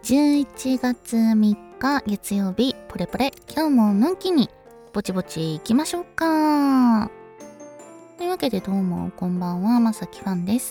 11月3日月曜日、ポレポレ、今日ものんきにぼちぼち行きましょうか。というわけでどうもこんばんは、まさきファンです。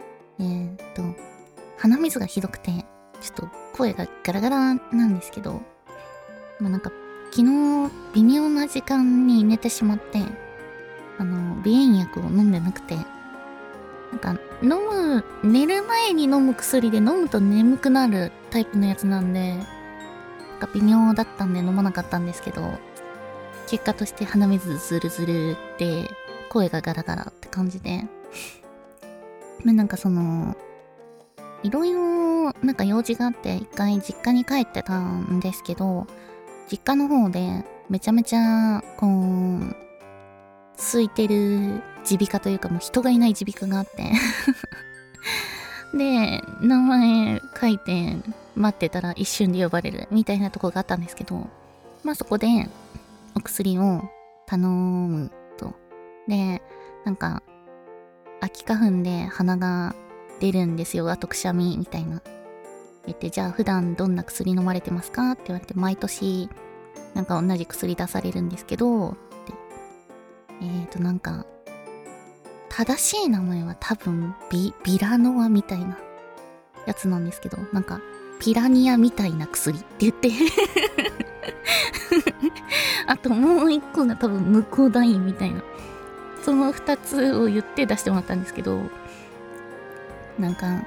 鼻水がひどくてちょっと声がガラガラなんですけど、なんか昨日微妙な時間に寝てしまって、鼻炎薬を飲んでなくて、なんか寝る前に飲む薬で飲むと眠くなるタイプのやつなんで、なんか微妙だったんで飲まなかったんですけど、結果として鼻水ズルズルって声がガラガラって感じで、なんかいろいろなんか用事があって一回実家に帰ってたんですけど、実家の方でめちゃめちゃ空いてる耳鼻科というか、もう人がいない耳鼻科があってで名前書いて待ってたら一瞬で呼ばれるみたいなとこがあったんですけど、そこでお薬を頼むと。でなんか秋花粉で鼻が出るんですよ、あとくしゃみみたいな言って、じゃあ普段どんな薬飲まれてますかって言われて、毎年なんか同じ薬出されるんですけどってなんか正しい名前は多分ビラノアみたいなやつなんですけど、なんかピラニアみたいな薬って言ってあともう一個が多分ムコダインみたいな、その2つを言って出してもらったんですけど、なんか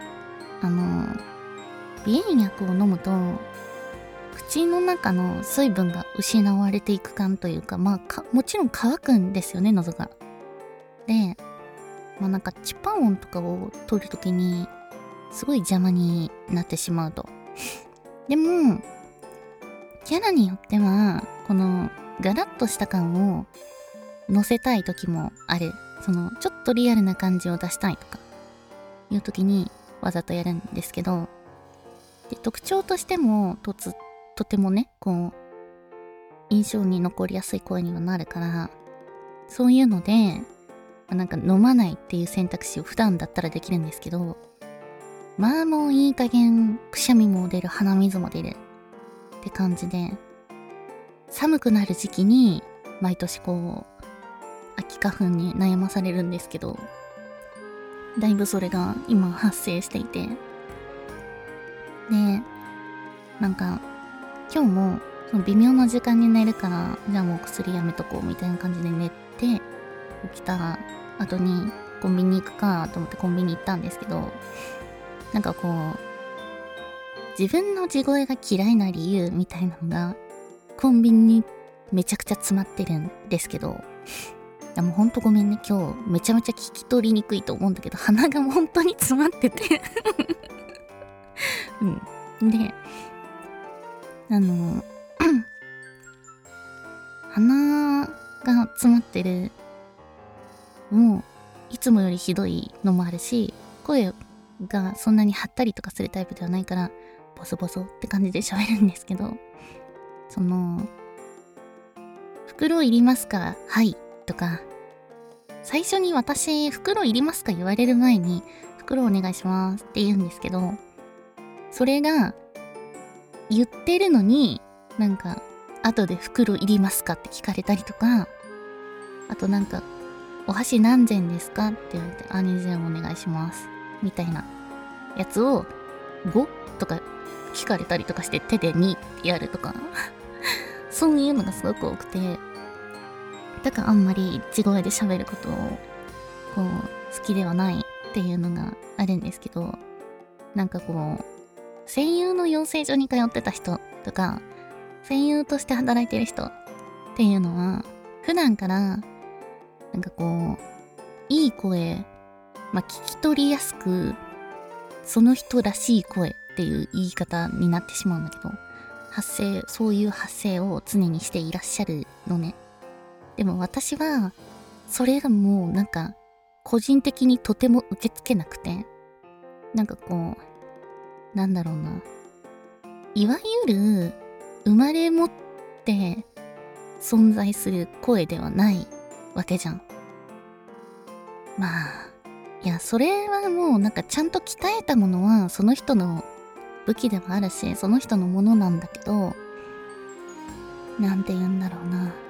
鼻炎薬を飲むと口の中の水分が失われていく感というか、もちろん乾くんですよね、喉が。でなんかチパ音とかを取るときにすごい邪魔になってしまうと。でもキャラによってはこのガラッとした感を乗せたい時もある。ちょっとリアルな感じを出したいとかいう時にわざとやるんですけど、で特徴としてもとてもね印象に残りやすい声にはなるから、そういうのでなんか飲まないっていう選択肢を普段だったらできるんですけど、もういい加減くしゃみも出る、鼻水も出るって感じで、寒くなる時期に毎年秋花粉に悩まされるんですけど、だいぶそれが今発生していて、でなんか今日もその微妙な時間に寝るから、じゃあもう薬やめとこうみたいな感じで寝て、起きた後にコンビニ行くかと思ってコンビニ行ったんですけど、なんか自分の地声が嫌いな理由みたいなのがコンビニにめちゃくちゃ詰まってるんですけど、もうほんとごめんね、今日めちゃめちゃ聞き取りにくいと思うんだけど、鼻が本当に詰まっててで鼻が詰まってる、もういつもよりひどいのもあるし、声がそんなに張ったりとかするタイプではないからボソボソって感じで喋るんですけど、袋いりますか、はいとか、最初に私袋いりますか言われる前に袋お願いしますって言うんですけど、それが言ってるのになんか後で袋いりますかって聞かれたりとか、あとなんかお箸何膳ですかって言われて、2膳お願いしますみたいなやつを 5? とか聞かれたりとかして、手で2ってやるとかそういうのがすごく多くて、だからあんまり地声で喋ることを好きではないっていうのがあるんですけど、なんか声優の養成所に通ってた人とか声優として働いてる人っていうのは普段からなんかいい声、聞き取りやすくその人らしい声っていう言い方になってしまうんだけど、そういう発声を常にしていらっしゃるのね。でも私はそれがもうなんか個人的にとても受け付けなくて、なんかなんだろうな、いわゆる生まれ持って存在する声ではないわけじゃん。いやそれはもうなんかちゃんと鍛えたものはその人の武器ではあるし、その人のものなんだけど、なんて言うんだろうな。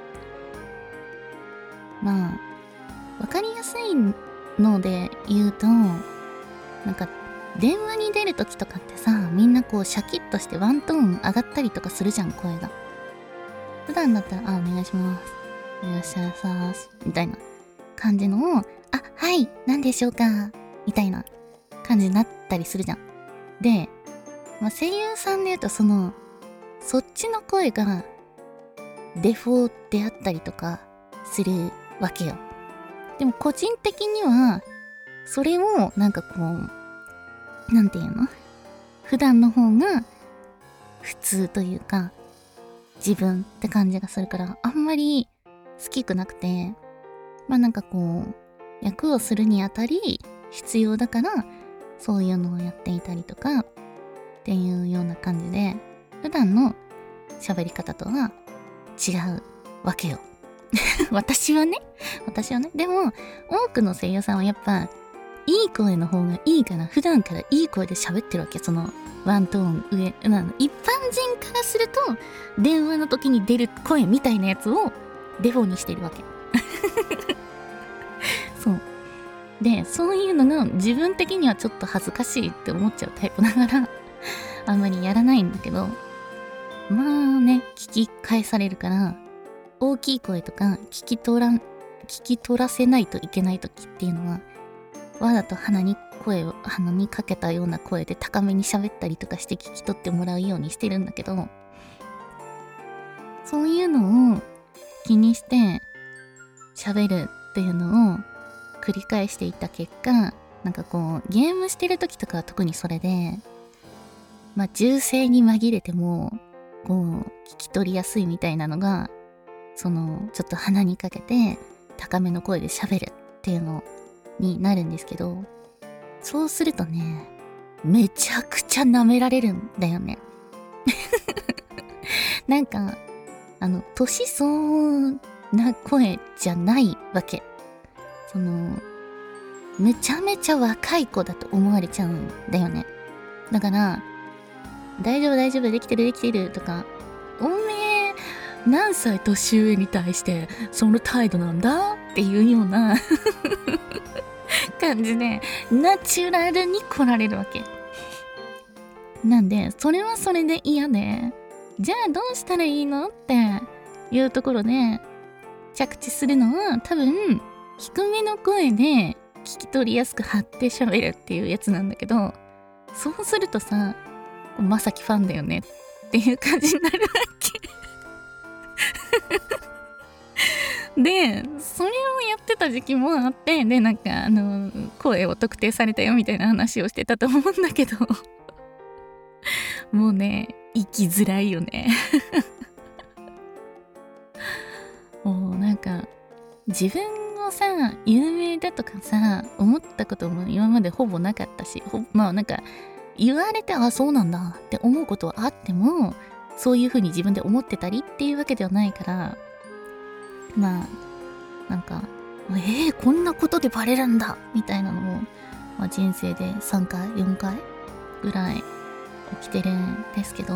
まあ、わかりやすいので言うと、なんか、電話に出るときとかってさ、みんなこうシャキッとしてワントーン上がったりとかするじゃん、声が。普段だったら、お願いします。いらっしゃいませ。みたいな感じのを、はい、何でしょうかみたいな感じになったりするじゃん。で、声優さんで言うとそっちの声がデフォであったりとかするわけよ。でも個人的には、それをなんかこう、なんていうの？普段の方が普通というか、自分って感じがするから、あんまり好きくなくて、なんかこう、役をするにあたり必要だから、そういうのをやっていたりとか、っていうような感じで、普段の喋り方とは違うわけよ。私はね。でも、多くの声優さんはやっぱ、いい声の方がいいから、普段からいい声で喋ってるわけ。その、ワントーン上。一般人からすると、電話の時に出る声みたいなやつをデフォにしてるわけ。そう。で、そういうのが自分的にはちょっと恥ずかしいって思っちゃうタイプだから、あんまりやらないんだけど、まあね、聞き返されるから、大きい声とか聞き取らせないといけない時っていうのは、わざと鼻にかけたような声で高めに喋ったりとかして聞き取ってもらうようにしてるんだけど、そういうのを気にして喋るっていうのを繰り返していった結果、なんかこう、ゲームしてる時とかは特にそれで、銃声に紛れても、こう、聞き取りやすいみたいなのが、ちょっと鼻にかけて、高めの声で喋るっていうのになるんですけど、そうするとね、めちゃくちゃ舐められるんだよね。なんか、年相応な声じゃないわけ。めちゃめちゃ若い子だと思われちゃうんだよね。だから、大丈夫、できてるとか、おめえ、何歳年上に対してその態度なんだっていうような感じで、ナチュラルに来られるわけ。なんで、それはそれで嫌で、じゃあどうしたらいいのっていうところで、着地するのは多分、低めの声で聞き取りやすく張って喋るっていうやつなんだけど、そうするとさ、まさきファンだよねっていう感じになるわけ。で、それをやってた時期もあって、で、なんか、声を特定されたよみたいな話をしてたと思うんだけど、もうね、生きづらいよね。もうなんか、自分をさ、有名だとかさ、思ったことも今までほぼなかったし、なんか、言われて、そうなんだって思うことはあっても、そういう風に自分で思ってたりっていうわけではないから、なんか、こんなことでバレるんだみたいなのも、人生で3回、4回ぐらい起きてるんですけど、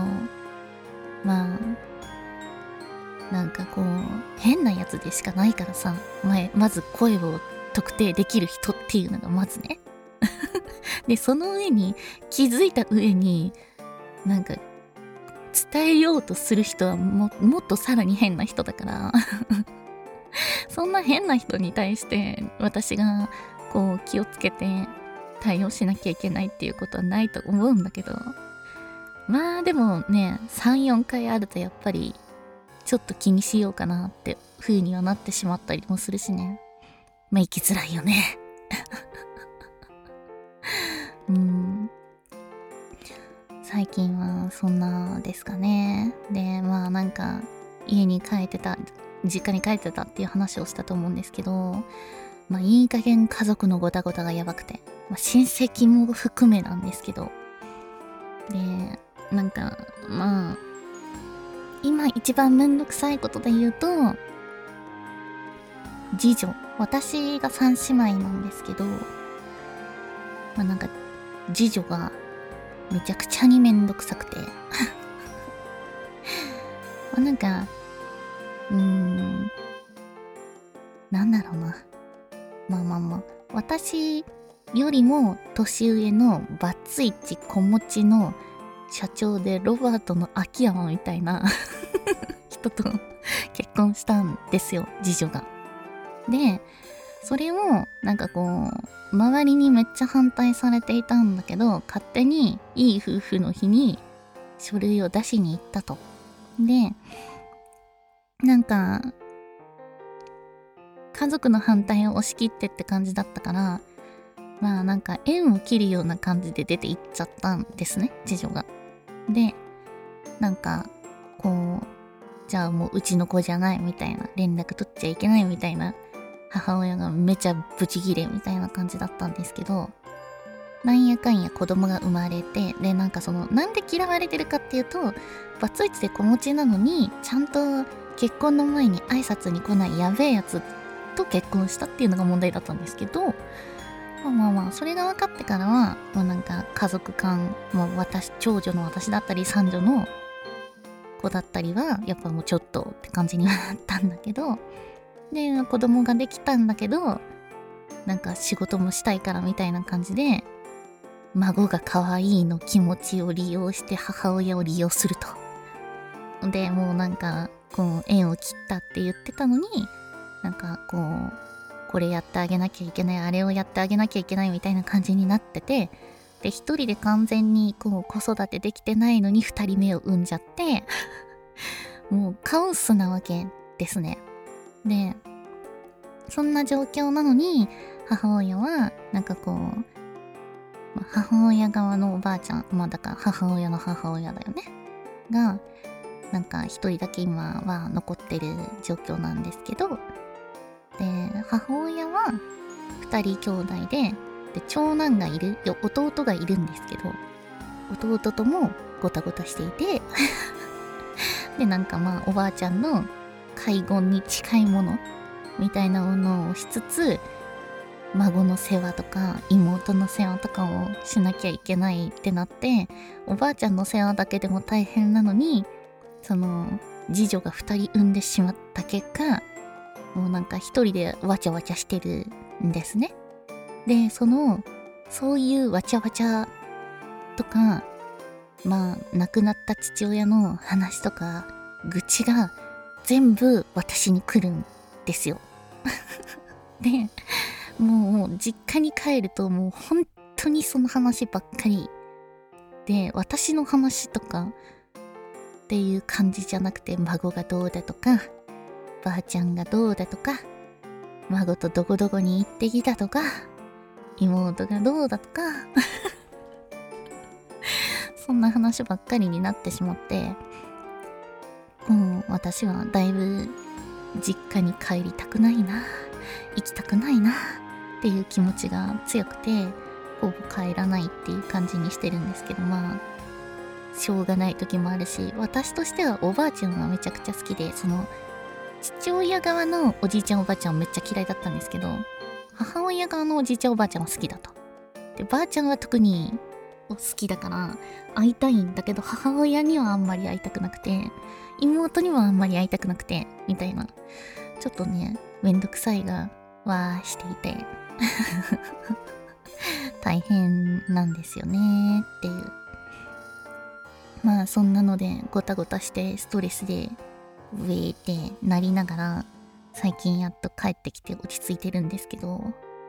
なんかこう、変なやつでしかないからさ、まず声を特定できる人っていうのがまずね。で、その上に、気づいた上に、なんか、伝えようとする人はもっとさらに変な人だからそんな変な人に対して私がこう気をつけて対応しなきゃいけないっていうことはないと思うんだけど、でもね、3、4回あるとやっぱりちょっと気にしようかなって風にはなってしまったりもするしね。生きづらいよね。最近はそんなですかね。で、なんか実家に帰ってたっていう話をしたと思うんですけど、いい加減家族のごたごたがやばくて、親戚も含めなんですけど、で、なんか今一番めんどくさいことで言うと、私が3姉妹なんですけど、なんか次女がめちゃくちゃにめんどくさくてなんかなんだろうな、まあ私よりも年上のバツイチ子持ちの社長でロバートの秋山みたいな人と結婚したんですよ、次女が。でそれをなんかこう周りにめっちゃ反対されていたんだけど、勝手にいい夫婦の日に書類を出しに行ったと。でなんか家族の反対を押し切ってって感じだったから、まあなんか縁を切るような感じで出て行っちゃったんですね、次女が。でなんかこう、じゃあもううちの子じゃないみたいな、連絡取っちゃいけないみたいな、母親がめちゃブチギレみたいな感じだったんですけど、なんやかんや子供が生まれて、でなんかそのなんで嫌われてるかっていうと、バツイチで子持ちなのにちゃんと結婚の前に挨拶に来ないやべえやつと結婚したっていうのが問題だったんですけど、まあそれが分かってからは、なんか家族間、長女の私だったり三女の子だったりはやっぱもうちょっとって感じにはなったんだけど、で子供ができたんだけど、なんか仕事もしたいからみたいな感じで、孫が可愛いの気持ちを利用して母親を利用すると。でもうなんかこう縁を切ったって言ってたのに、なんかこうこれやってあげなきゃいけない、あれをやってあげなきゃいけないみたいな感じになってて、で一人で完全にこう子育てできてないのに二人目を産んじゃってもうカオスなわけですね。でそんな状況なのに母親はなんかこう、母親側のおばあちゃん、だから母親の母親だよねがなんか一人だけ今は残ってる状況なんですけど、で母親は2人兄弟で長男がいるよ、弟がいるんですけど、弟ともごたごたしていてでなんかおばあちゃんの介護に近いものみたいなものをしつつ、孫の世話とか妹の世話とかをしなきゃいけないってなって、おばあちゃんの世話だけでも大変なのに、その次女が2人産んでしまった結果、もうなんか一人でわちゃわちゃしてるんですね。でそういうわちゃわちゃとか、亡くなった父親の話とか愚痴が全部私に来るんですよでもう実家に帰るともう本当にその話ばっかりで、私の話とかっていう感じじゃなくて、孫がどうだとかばあちゃんがどうだとか、孫とどこどこに行ってきたとか、妹がどうだとかそんな話ばっかりになってしまって、もう私はだいぶ実家に帰りたくないな、行きたくないなっていう気持ちが強くて、ほぼ帰らないっていう感じにしてるんですけど、しょうがない時もあるし、私としてはおばあちゃんはめちゃくちゃ好きで、その父親側のおじいちゃんおばあちゃんはめっちゃ嫌いだったんですけど、母親側のおじいちゃんおばあちゃんは好きだと。でばあちゃんは特に好きだから会いたいんだけど、母親にはあんまり会いたくなくて、妹にはあんまり会いたくなくてみたいな、ちょっとねめんどくさいがわーしていて大変なんですよねっていう。そんなのでごたごたしてストレスでウェーってなりながら、最近やっと帰ってきて落ち着いてるんですけど、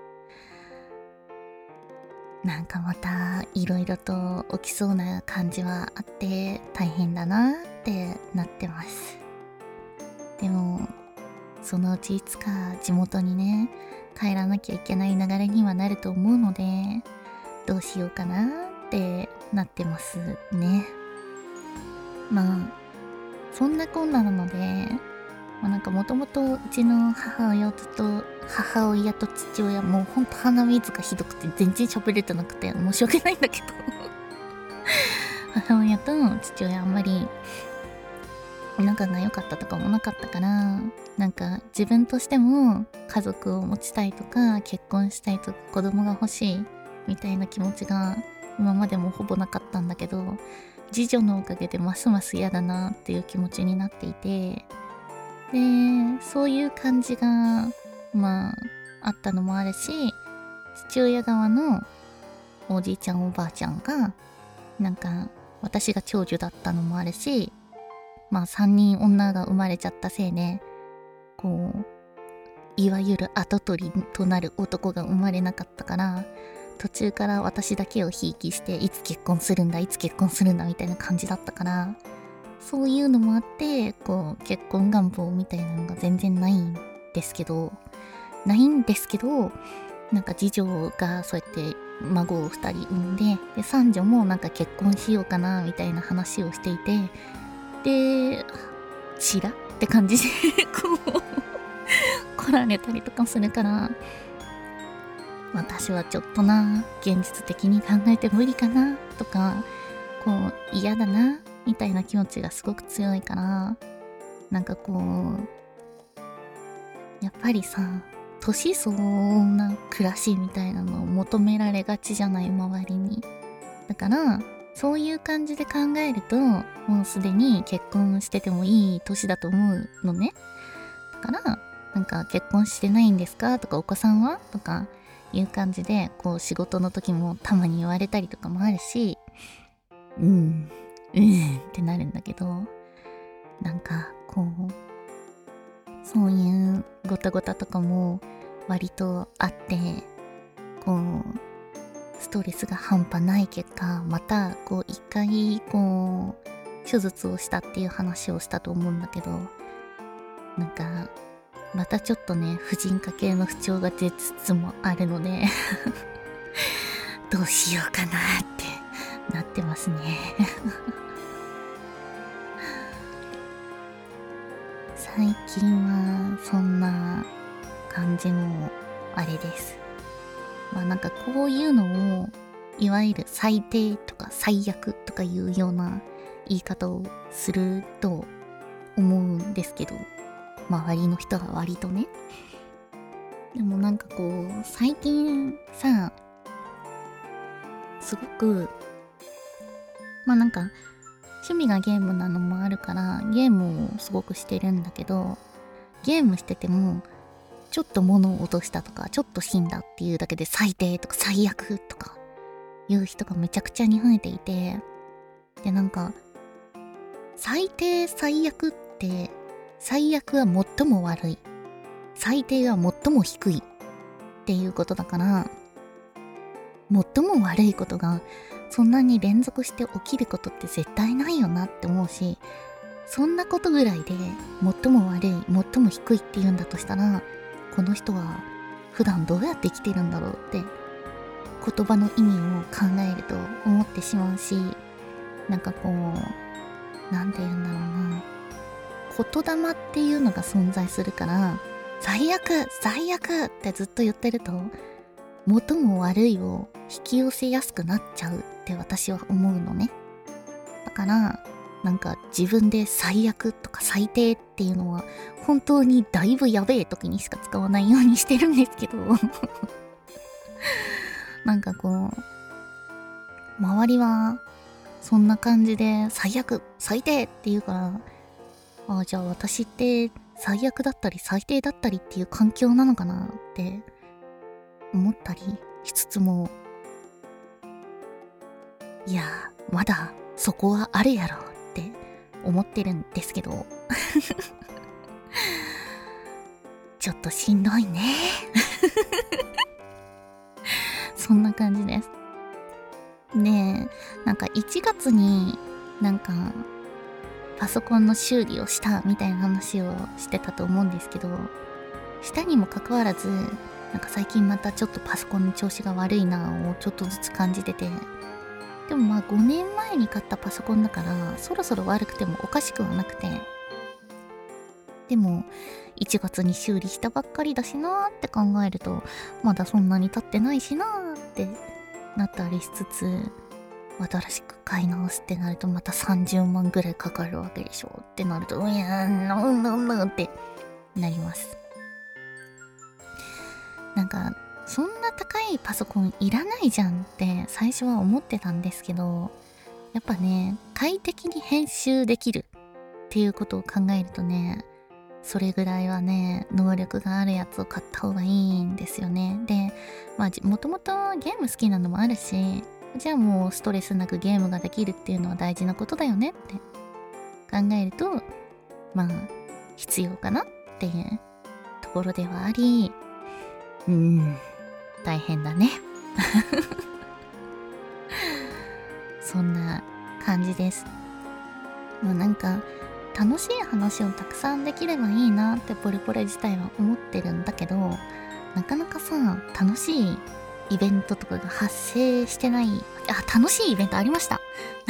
なんかまたいろいろと起きそうな感じはあって大変だなってなってます。でもそのうちいつか地元にね帰らなきゃいけない流れにはなると思うので、どうしようかなってなってますね。そんなこんななので、なんかもともとうちの母親と父親もうほんと鼻水がひどくて全然喋れてなくて申し訳ないんだけど母親と父親あんまり仲が良かったとかもなかったから、なんか自分としても家族を持ちたいとか結婚したいとか子供が欲しいみたいな気持ちが今までもほぼなかったんだけど、次女のおかげでますます嫌だなっていう気持ちになっていて、で、そういう感じが、まあ、あったのもあるし、父親側のおじいちゃんおばあちゃんが、なんか、私が長女だったのもあるし、まあ3人女が生まれちゃったせいで、こう、いわゆる跡取りとなる男が生まれなかったから、途中から私だけをひいきして、いつ結婚するんだ、いつ結婚するんだみたいな感じだったから、そういうのもあって、こう、結婚願望みたいなのが全然ないんですけど、なんか次女がそうやって孫を2人産んで、で、三女もなんか結婚しようかなみたいな話をしていて、で、チラって感じでこう、来られたりとかするから、私はちょっとな、現実的に考えて無理かな、とか、こう、嫌だな、みたいな気持ちがすごく強いから、なんかこう、やっぱりさ、年相応な暮らしみたいなのを求められがちじゃない、周りに。だから、そういう感じで考えると、もうすでに結婚しててもいい年だと思うのね。だから、なんか結婚してないんですかとか、お子さんはとかいう感じで、こう仕事の時もたまに言われたりとかもあるし、ってなるんだけど、なんかこう、そういうごたごたとかも割とあって、こう、ストレスが半端ない結果、またこう一回こう、手術をしたっていう話をしたと思うんだけど、なんか、またちょっとね、婦人科系の不調が出つつもあるのでどうしようかなってなってますね最近はそんな感じのあれです。まあなんかこういうのをいわゆる最低とか最悪とかいうような言い方をすると思うんですけど、周りの人は割とね。でもなんかこう最近さ、すごくまあなんか趣味がゲームなのもあるからゲームをすごくしてるんだけど、ゲームしててもちょっと物を落としたとかちょっと死んだっていうだけで最低とか最悪とかいう人がめちゃくちゃに増えていて、でなんか最低最悪って最悪は最も悪い、最低は最も低いっていうことだから、最も悪いことがそんなに連続して起きることって絶対ないよなって思うし、そんなことぐらいで最も悪い最も低いって言うんだとしたら、この人は普段どうやって生きてるんだろうって言葉の意味を考えると思ってしまうし、なんかこうなんて言うんだろうな、言霊っていうのが存在するから、最悪最悪ってずっと言ってると最も悪いを引き寄せやすくなっちゃうって私は思うのね。だからなんか自分で最悪とか最低っていうのは本当にだいぶやべえ時にしか使わないようにしてるんですけどなんかこう周りはそんな感じで最悪最低って言うから、ああじゃあ私って最悪だったり最低だったりっていう環境なのかなって思ったりしつつも、いやまだそこはあるやろって思ってるんですけどちょっとしんどいねそんな感じです。で、なんか1月になんかパソコンの修理をしたみたいな話をしてたと思うんですけど、したにもかかわらずなんか最近またちょっとパソコンの調子が悪いなをちょっとずつ感じてて、でもまあ5年前に買ったパソコンだからそろそろ悪くてもおかしくはなくて、でも1月に修理したばっかりだしなーって考えるとまだそんなに経ってないしなーってなったりしつつ、新しく買い直すってなるとまた30万ぐらいかかるわけでしょってなるとってなります。なんかそんな高いパソコンいらないじゃんって最初は思ってたんですけど、やっぱね、快適に編集できるっていうことを考えるとね、それぐらいはね、能力があるやつを買った方がいいんですよね。で、まあ、もともとゲーム好きなのもあるし、じゃあもうストレスなくゲームができるっていうのは大事なことだよねって考えると、まあ、必要かなっていうところではあり、大変だね。そんな感じです。もうなんか、楽しい話をたくさんできればいいなってポリポレ自体は思ってるんだけど、なかなかさ、楽しいイベントとかが発生してない。楽しいイベントありました。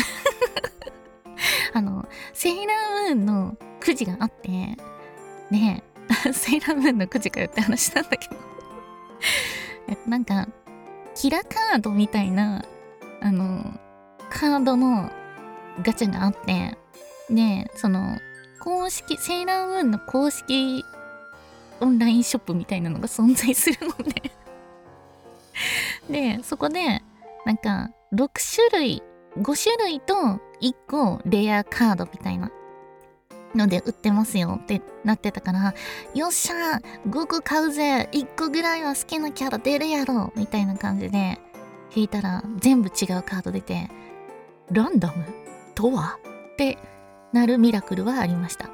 セーラームーンのくじがあって、ねえ、セーラームーンのくじかよって話なんだけど。なんか、キラカードみたいな、カードのガチャがあって、で、公式、セーラームーンの公式オンラインショップみたいなのが存在するのでで、そこで、なんか、6種類、5種類と1個レアカードみたいなので売ってますよってなってたから、よっしゃー !5 個買うぜ !1 個ぐらいは好きなキャラ出るやろみたいな感じで引いたら全部違うカード出て、ランダムとはってなるミラクルはありました。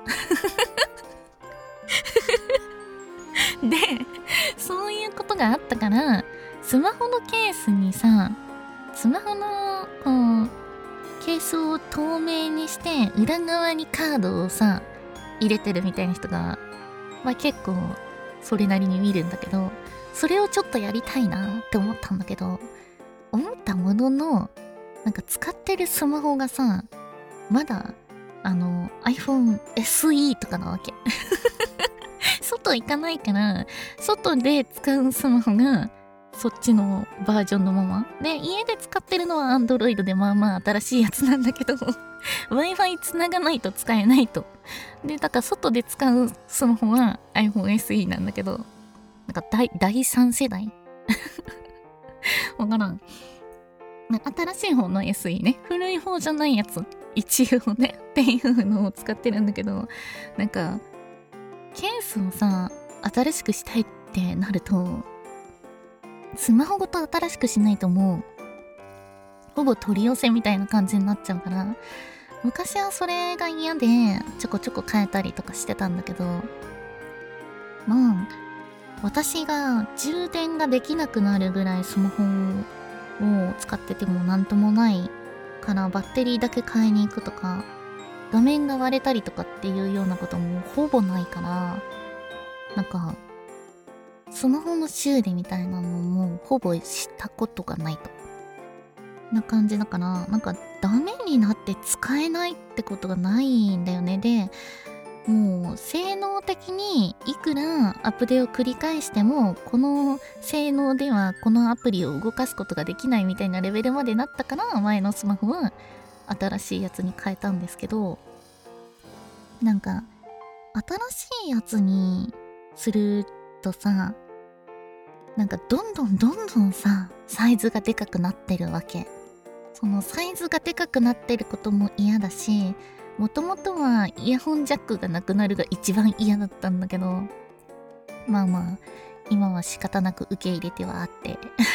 で、そういうことがあったから、スマホのケースにさ、スマホのこうケースを透明にして裏側にカードをさ入れてるみたいな人が、まあ、結構それなりに見るんだけど、それをちょっとやりたいなって思ったんだけど、思ったものの、なんか使ってるスマホがさ、まだiPhone SE とかなわけ。外行かないから、外で使うスマホがそっちのバージョンのままで、家で使ってるのは Android でまあまあ新しいやつなんだけどWi-Fi 繋がないと使えないと。で、だから外で使うスマホは iPhone SE なんだけど、なんか第3世代わからん。新しい方の SE ね。古い方じゃないやつ。一応ね。っていうのを使ってるんだけど、なんか、ケースをさ、新しくしたいってなると、スマホごと新しくしないともう、ほぼ取り寄せみたいな感じになっちゃうから、昔はそれが嫌で、ちょこちょこ変えたりとかしてたんだけど、まあ、私が充電ができなくなるぐらいスマホを使っててもなんともないからバッテリーだけ買いに行くとか、画面が割れたりとかっていうようなこともほぼないから、なんか、スマホの修理みたいなのもほぼしたことがないと。な感じだから、なんかダメになって使えないってことがないんだよね。で、もう性能的にいくらアップデートを繰り返してもこの性能ではこのアプリを動かすことができないみたいなレベルまでなったから、前のスマホは新しいやつに変えたんですけど、なんか新しいやつにするとさ、なんかどんどんさサイズがでかくなってるわけ。そのサイズがでかくなってることも嫌だし、もともとはイヤホンジャックがなくなるが一番嫌だったんだけど、まあまあ今は仕方なく受け入れてはあって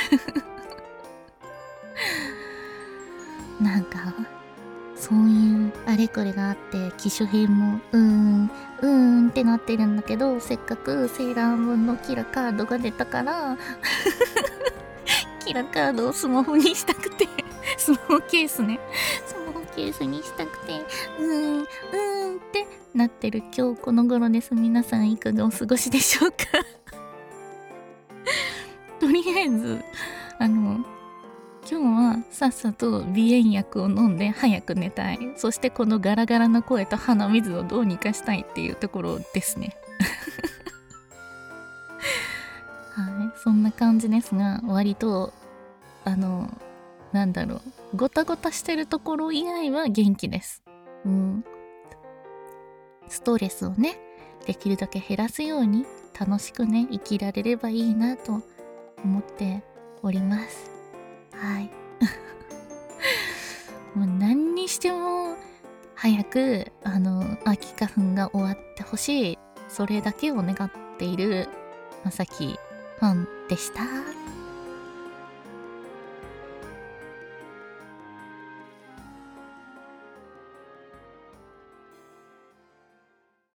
なんかそういうあれこれがあって機種変もってなってるんだけど、せっかくセーラームーンのキラカードが出たからキラカードをスマホにしたくてスマホケースね、スマホケースにしたくてってなってる今日この頃です。皆さんいかがお過ごしでしょうかとりあえず今日はさっさと鼻炎薬を飲んで早く寝たい。そしてこのガラガラな声と鼻水をどうにかしたいっていうところですねはい、そんな感じですが、割となんだろう、ごたごたしてるところ以外は元気です。ストレスをね、できるだけ減らすように楽しくね、生きられればいいなと思っております。はい。もう何にしても早く秋花粉が終わってほしい、それだけを願っているまさきファンでした。